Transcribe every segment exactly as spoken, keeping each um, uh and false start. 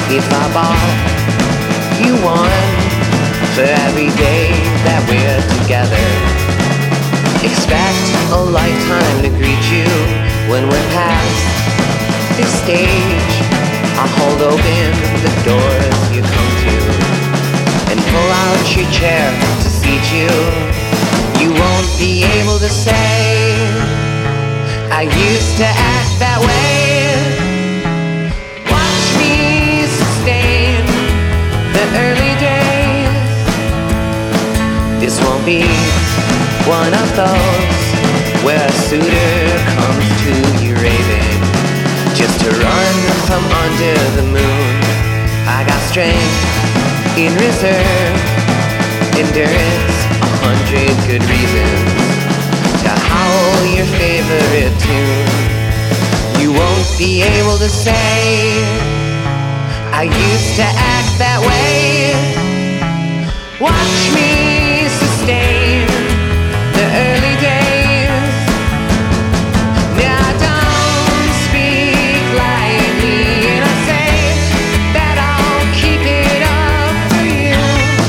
If I bought you one for every day that we're together, expect a lifetime to greet you when we're past this stage. I'll hold open the doors you come to and pull out your chair to seat you. You won't be able to say, I used to act that way. Watch me sustain the early days. This won't be one of those where a suitor comes to you raving just to run from under the moon. I got strength in reserve, endurance, a hundred good reasons to howl your favorite tune. You won't be able to say, I used to act that way. Watch me sustain the early days. Now don't speak lightly, and I say that I'll keep it up for you.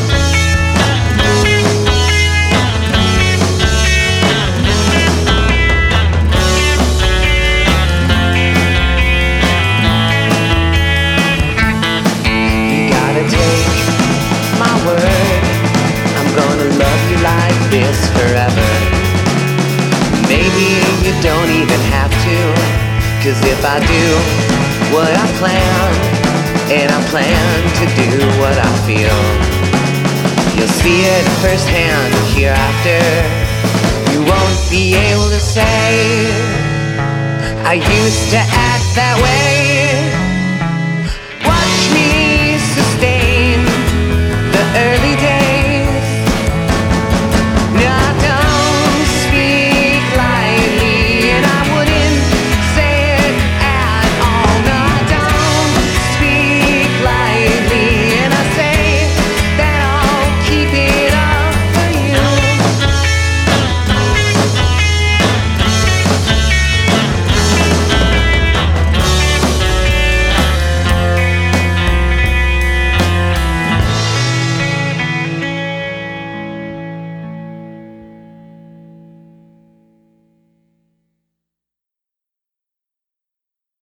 You gotta take my word, I'm gonna love you like this forever. Maybe you don't even have to, cause if I do what I plan, and I plan to do what I feel, you'll see it firsthand hereafter. You won't be able to say, I used to act that way.